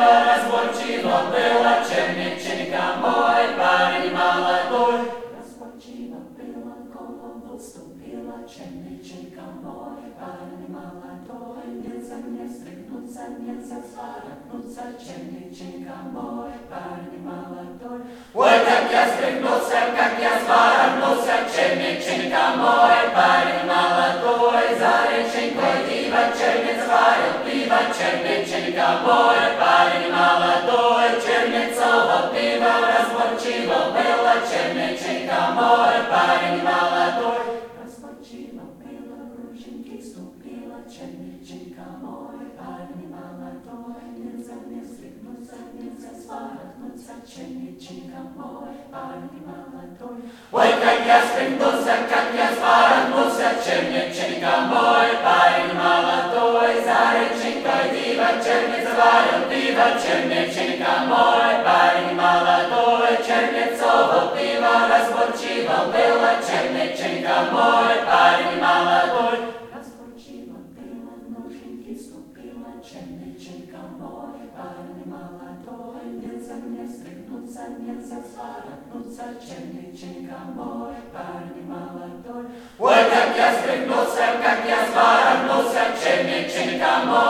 пиво, разборчиво было, черниченька мой, парень молодой. Разборчиво было, голову ступила, черниченька мой, парень молодой. Нельзя мне стряхнуться, нельзя сварахнуться, черниченька мой, парень молодой. Ой, как я стряхнулся, как я сварахнулся, черниченька мой, парень молодой. За реченькой диво, чернец варил пиво, черниченька мой, парень молодой. Чернецово пиво разборчиво было, черниченька мой, парень молодой. Разборчиво было, крученьки ступила, черниченька мой, парень молодой. Нельзя мне стряхнуться, нельзя сварахнуться, черниченька мой, парень молодой. Ой, как я стряхнулся, как я сварахнулся, черниченька мой, парень молодой. За реченькой диво, чернец варил пиво, черниченька мой, парень молодой. Чернецово пиво разборчиво было, черниченька мой, парень молодой. Разборчиво было, ноженьки ступила, черниченька мой, парень молодой. Нельзя мне стряхнуться, нельзя сварахнуться, черниченька мой, парень молодой. Ой, как я стряхнулся, как я сварахнулся, черниченька мой.